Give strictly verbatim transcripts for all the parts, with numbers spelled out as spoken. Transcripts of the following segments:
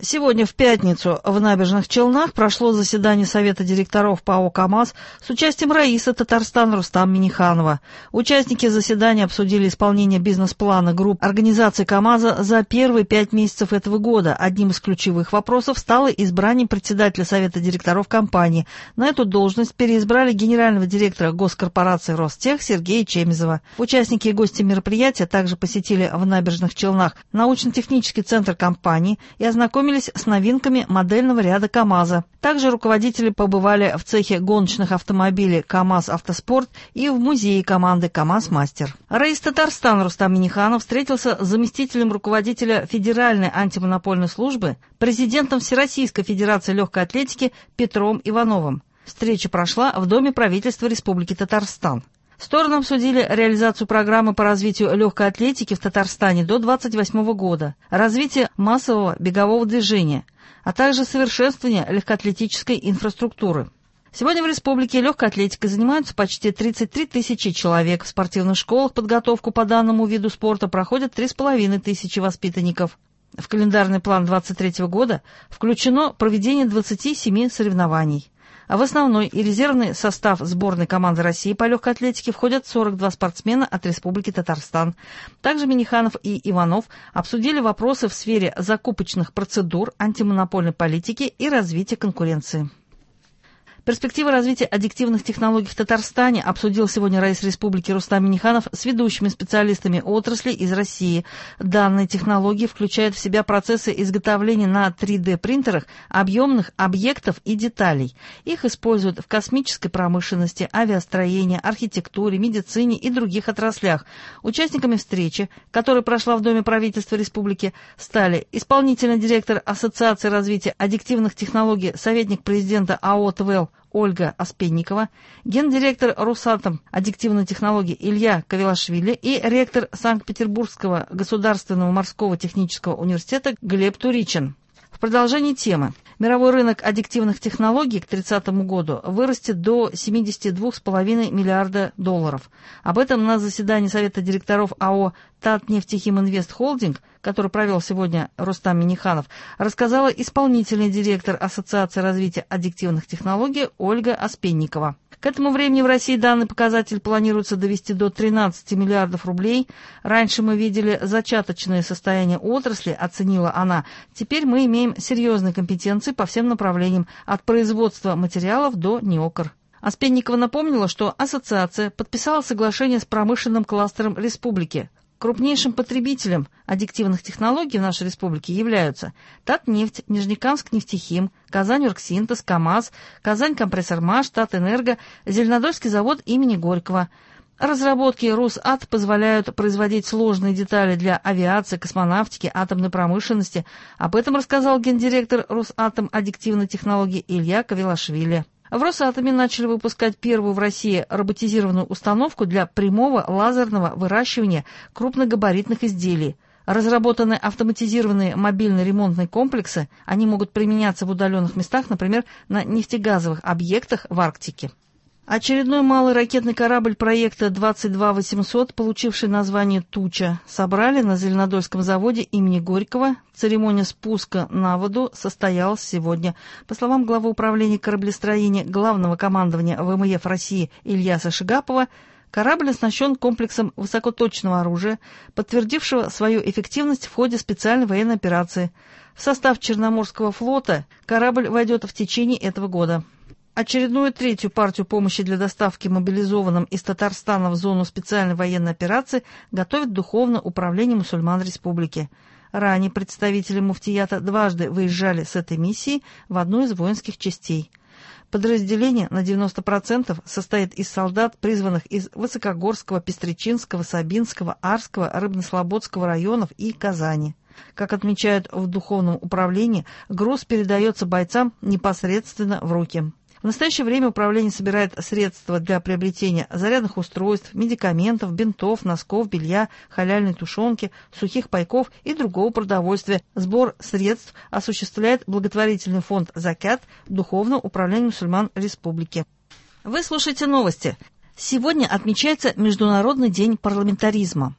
Сегодня, в пятницу, в Набережных Челнах прошло заседание Совета директоров ПАО «КамАЗ» с участием раиса Татарстана Рустама Минниханова. Участники заседания обсудили исполнение бизнес-плана групп организаций «КамАЗа» за первые пять месяцев этого года. Одним из ключевых вопросов стало избрание председателя Совета директоров компании. На эту должность переизбрали генерального директора госкорпорации «Ростех» Сергея Чемизова. Участники и гости мероприятия также посетили в Набережных Челнах научно-технический центр компании и ознакомились с новинками модельного ряда КамАЗа. Также руководители побывали в цехе гоночных автомобилей «КамАЗ Автоспорт» и в музее команды «КамАЗ Мастер». Раис Татарстана Рустам Минниханов встретился с заместителем руководителя Федеральной антимонопольной службы, президентом Всероссийской федерации легкой атлетики Петром Ивановым. Встреча прошла в Доме правительства Республики Татарстан. Стороны обсудили реализацию программы по развитию легкой атлетики в Татарстане до двадцать восьмого года, развитие массового бегового движения, а также совершенствование легкоатлетической инфраструктуры. Сегодня в республике легкой атлетикой занимаются почти тридцать три тысячи человек. В спортивных школах подготовку по данному виду спорта проходят три с половиной тысячи воспитанников. В календарный план двадцать третьего года включено проведение двадцати семи соревнований. А в основной и резервный состав сборной команды России по легкой атлетике входят сорок два спортсмена от Республики Татарстан. Также Минниханов и Иванов обсудили вопросы в сфере закупочных процедур, антимонопольной политики и развития конкуренции. Перспективы развития аддиктивных технологий в Татарстане обсудил сегодня раис республики Рустам Минниханов с ведущими специалистами отрасли из России. Данные технологии включают в себя процессы изготовления на три дэ принтерах объемных объектов и деталей. Их используют в космической промышленности, авиастроении, архитектуре, медицине и других отраслях. Участниками встречи, которая прошла в Доме правительства республики, стали исполнительный директор Ассоциации развития аддиктивных технологий, советник президента АО ТВЭЛ Ольга Оспенникова, гендиректор Росатом аддиктивной технологии Илья Кавелашвили и ректор Санкт-Петербургского государственного морского технического университета Глеб Туричин. В продолжении темы. Мировой рынок аддиктивных технологий к тридцатому году вырастет до семидесяти двух с половиной миллиарда долларов. Об этом на заседании Совета директоров АО «Татнефтехиминвест Холдинг», который провел сегодня Рустам Минниханов, рассказала исполнительный директор Ассоциации развития аддиктивных технологий Ольга Оспенникова. К этому времени в России данный показатель планируется довести до тринадцати миллиардов рублей. Раньше мы видели зачаточное состояние отрасли, оценила она. Теперь мы имеем серьезные компетенции по всем направлениям, от производства материалов до неокр. Оспенникова напомнила, что ассоциация подписала соглашение с промышленным кластером республики. Крупнейшим потребителем аддиктивных технологий в нашей республике являются Татнефть, Нижнекамск-Нефтехим, Казань-Оргсинтез, КамАЗ, Казань-Компрессормаш, Татэнерго, Зеленодольский завод имени Горького. Разработки Росат позволяют производить сложные детали для авиации, космонавтики, атомной промышленности. Об этом рассказал гендиректор Росатом аддиктивной технологии Илья Кавелашвили. В Росатоме начали выпускать первую в России роботизированную установку для прямого лазерного выращивания крупногабаритных изделий. Разработаны автоматизированные мобильные ремонтные комплексы. Они могут применяться в удаленных местах, например, на нефтегазовых объектах в Арктике. Очередной малый ракетный корабль проекта двадцать два восемьсот, получивший название «Туча», собрали на Зеленодольском заводе имени Горького. Церемония спуска на воду состоялась сегодня. По словам главы управления кораблестроения Главного командования ВМФ России Ильяса Шигапова, корабль оснащен комплексом высокоточного оружия, подтвердившего свою эффективность в ходе специальной военной операции. В состав Черноморского флота корабль войдет в течение этого года. Очередную третью партию помощи для доставки мобилизованным из Татарстана в зону специальной военной операции готовит Духовное управление мусульман республики. Ранее представители муфтията дважды выезжали с этой миссией в одну из воинских частей. Подразделение на девяносто процентов состоит из солдат, призванных из Высокогорского, Пестричинского, Сабинского, Арского, Рыбнослободского районов и Казани. Как отмечают в Духовном управлении, груз передается бойцам непосредственно в руки. В настоящее время управление собирает средства для приобретения зарядных устройств, медикаментов, бинтов, носков, белья, халяльной тушенки, сухих пайков и другого продовольствия. Сбор средств осуществляет благотворительный фонд «Закят» Духовного управления мусульман республики. Вы слушаете новости. Сегодня отмечается Международный день парламентаризма.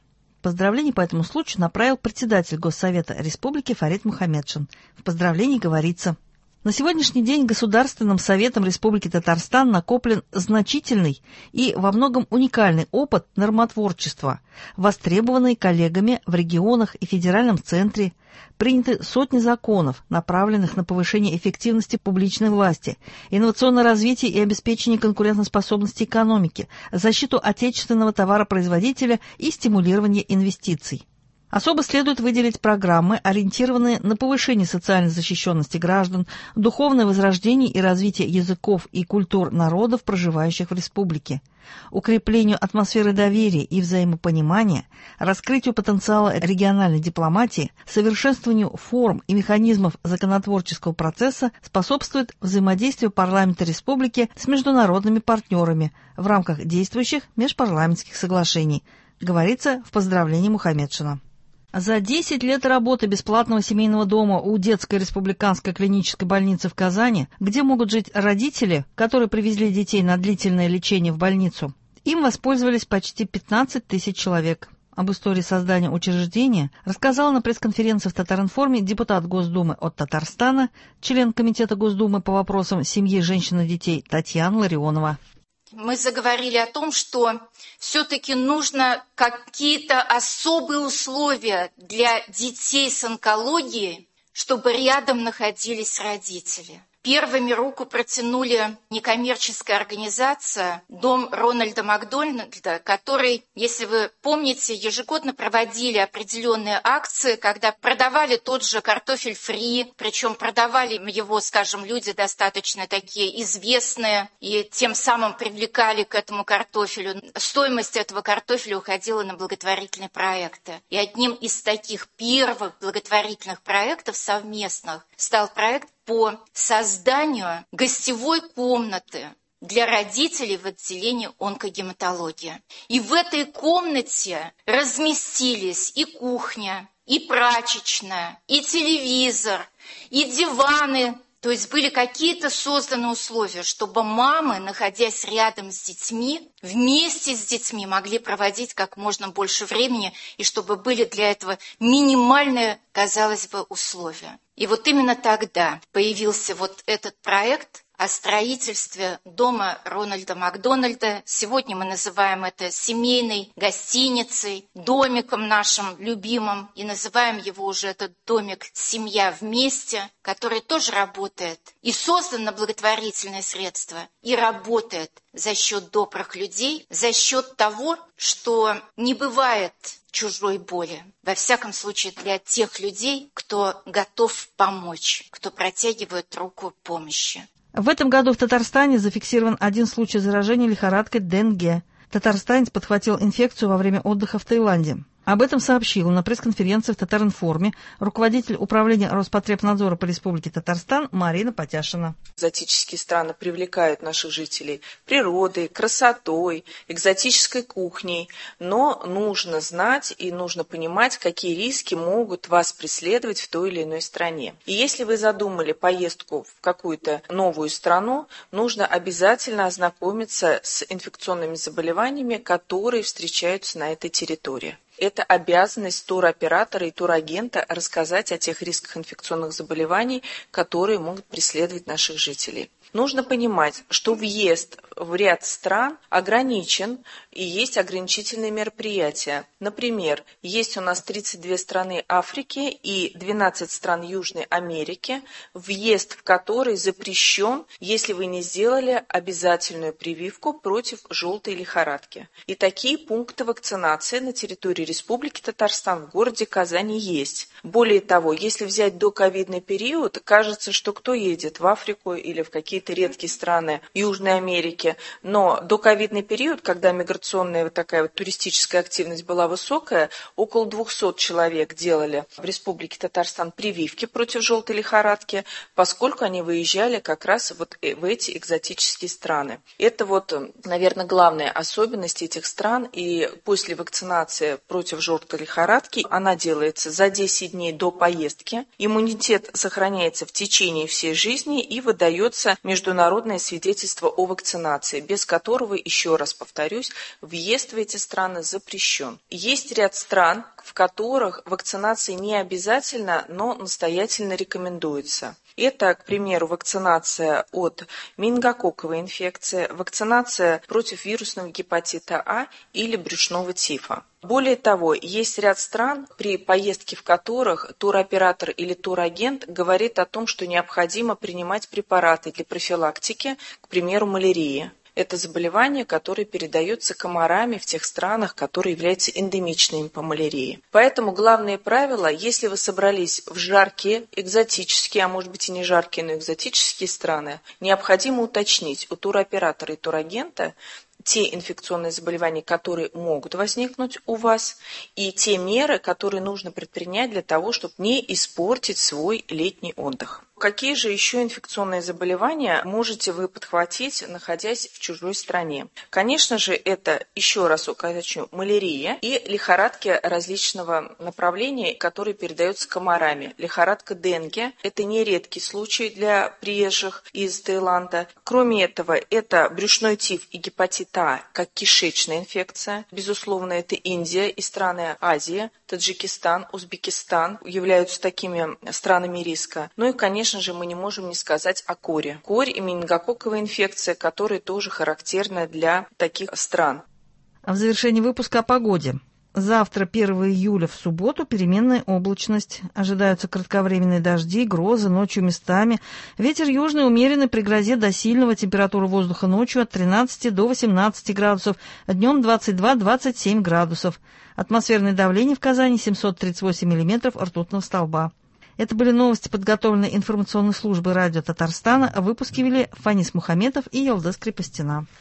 Поздравления по этому случаю направил председатель Госсовета Республики Фарид Мухаммедшин. В поздравлении говорится: на сегодняшний день Государственным Советом Республики Татарстан накоплен значительный и во многом уникальный опыт нормотворчества, востребованный коллегами в регионах и федеральном центре, приняты сотни законов, направленных на повышение эффективности публичной власти, инновационное развитие и обеспечение конкурентоспособности экономики, защиту отечественного товаропроизводителя и стимулирование инвестиций. Особо следует выделить программы, ориентированные на повышение социальной защищенности граждан, духовное возрождение и развитие языков и культур народов, проживающих в республике, укреплению атмосферы доверия и взаимопонимания, раскрытию потенциала региональной дипломатии, совершенствованию форм и механизмов законотворческого процесса способствует взаимодействию парламента республики с международными партнерами в рамках действующих межпарламентских соглашений, говорится в поздравлении Мухаммедшина. За десять лет работы бесплатного семейного дома у детской республиканской клинической больницы в Казани, где могут жить родители, которые привезли детей на длительное лечение в больницу, им воспользовались почти пятнадцать тысяч человек. Об истории создания учреждения рассказала на пресс-конференции в Татаринформе депутат Госдумы от Татарстана, член Комитета Госдумы по вопросам семьи, женщин и детей Татьяна Ларионова. Мы заговорили о том, что все-таки нужно какие-то особые условия для детей с онкологией, чтобы рядом находились родители. Первыми руку протянули некоммерческая организация «Дом Рональда Макдональда», который, если вы помните, ежегодно проводили определенные акции, когда продавали тот же картофель фри, причем продавали его, скажем, люди достаточно такие известные, и тем самым привлекали к этому картофелю. Стоимость этого картофеля уходила на благотворительные проекты. И одним из таких первых благотворительных проектов совместных стал проект по созданию гостевой комнаты для родителей в отделении онкогематологии. И в этой комнате разместились и кухня, и прачечная, и телевизор, и диваны. То есть были какие-то созданы условия, чтобы мамы, находясь рядом с детьми, вместе с детьми могли проводить как можно больше времени, и чтобы были для этого минимальные, казалось бы, условия. И вот именно тогда появился вот этот проект о строительстве дома Рональда Макдональда. Сегодня мы называем это семейной гостиницей, домиком нашим любимым, и называем его уже этот домик «Семья вместе», который тоже работает. И создан на благотворительные средства, и работает за счет добрых людей, за счет того, что не бывает чужой боли. Во всяком случае, для тех людей, кто готов помочь, кто протягивает руку помощи. В этом году в Татарстане зафиксирован один случай заражения лихорадкой денге. Татарстанец подхватил инфекцию во время отдыха в Таиланде. Об этом сообщила на пресс-конференции в Татаринформе руководитель управления Роспотребнадзора по Республике Татарстан Марина Потяшина. Экзотические страны привлекают наших жителей природой, красотой, экзотической кухней, но нужно знать и нужно понимать, какие риски могут вас преследовать в той или иной стране. И если вы задумали поездку в какую-то новую страну, нужно обязательно ознакомиться с инфекционными заболеваниями, которые встречаются на этой территории. Это обязанность туроператора и турагента рассказать о тех рисках инфекционных заболеваний, которые могут преследовать наших жителей. Нужно понимать, что въезд в ряд стран ограничен и есть ограничительные мероприятия. Например, есть у нас тридцать две страны Африки и двенадцать стран Южной Америки, въезд в которые запрещен, если вы не сделали обязательную прививку против желтой лихорадки. И такие пункты вакцинации на территории Республики Татарстан в городе Казани есть. Более того, если взять доковидный период, кажется, что кто едет в Африку или в какие-то редкие страны Южной Америки, но доковидный период, когда миграционная вот такая вот туристическая активность была высокая, около двухсот человек делали в Республике Татарстан прививки против желтой лихорадки, поскольку они выезжали как раз вот в эти экзотические страны. Это вот, наверное, главная особенность этих стран, и после вакцинации против желтой лихорадки. Она делается за десять дней до поездки. Иммунитет сохраняется в течение всей жизни и выдается международное свидетельство о вакцинации, без которого, еще раз повторюсь, въезд в эти страны запрещен. Есть ряд стран, в которых вакцинация не обязательна, но настоятельно рекомендуется. Это, к примеру, вакцинация от менингококковой инфекции, вакцинация против вирусного гепатита А или брюшного тифа. Более того, есть ряд стран, при поездке в которых туроператор или турагент говорит о том, что необходимо принимать препараты для профилактики, к примеру, малярии. Это заболевание, которое передается комарами в тех странах, которые являются эндемичными по малярии. Поэтому главное правило, если вы собрались в жаркие, экзотические, а может быть и не жаркие, но экзотические страны, необходимо уточнить у туроператора и турагента те инфекционные заболевания, которые могут возникнуть у вас, и те меры, которые нужно предпринять для того, чтобы не испортить свой летний отдых. Какие же еще инфекционные заболевания можете вы подхватить, находясь в чужой стране? Конечно же, это, еще раз уточню, малярия и лихорадки различного направления, которые передаются комарами. Лихорадка денге – это не редкий случай для приезжих из Таиланда. Кроме этого, это брюшной тиф и гепатит А, как кишечная инфекция. Безусловно, это Индия и страны Азии, Таджикистан, Узбекистан являются такими странами риска. Ну и, конечно же, мы не можем не сказать о коре. Корь и менингококковая инфекция, которые тоже характерны для таких стран. А в завершении выпуска о погоде. Завтра, первого июля, в субботу, переменная облачность. Ожидаются кратковременные дожди, грозы, ночью местами. Ветер южный умеренный при грозе до сильного. Температура воздуха ночью от тринадцати до восемнадцати градусов, днем двадцать два — двадцать семь градусов. Атмосферное давление в Казани семьсот тридцать восемь миллиметров ртутного столба. Это были новости, подготовленные информационной службой радио Татарстана. А выпуски вели Фанис Мухаметов и Ялдас Крепостина.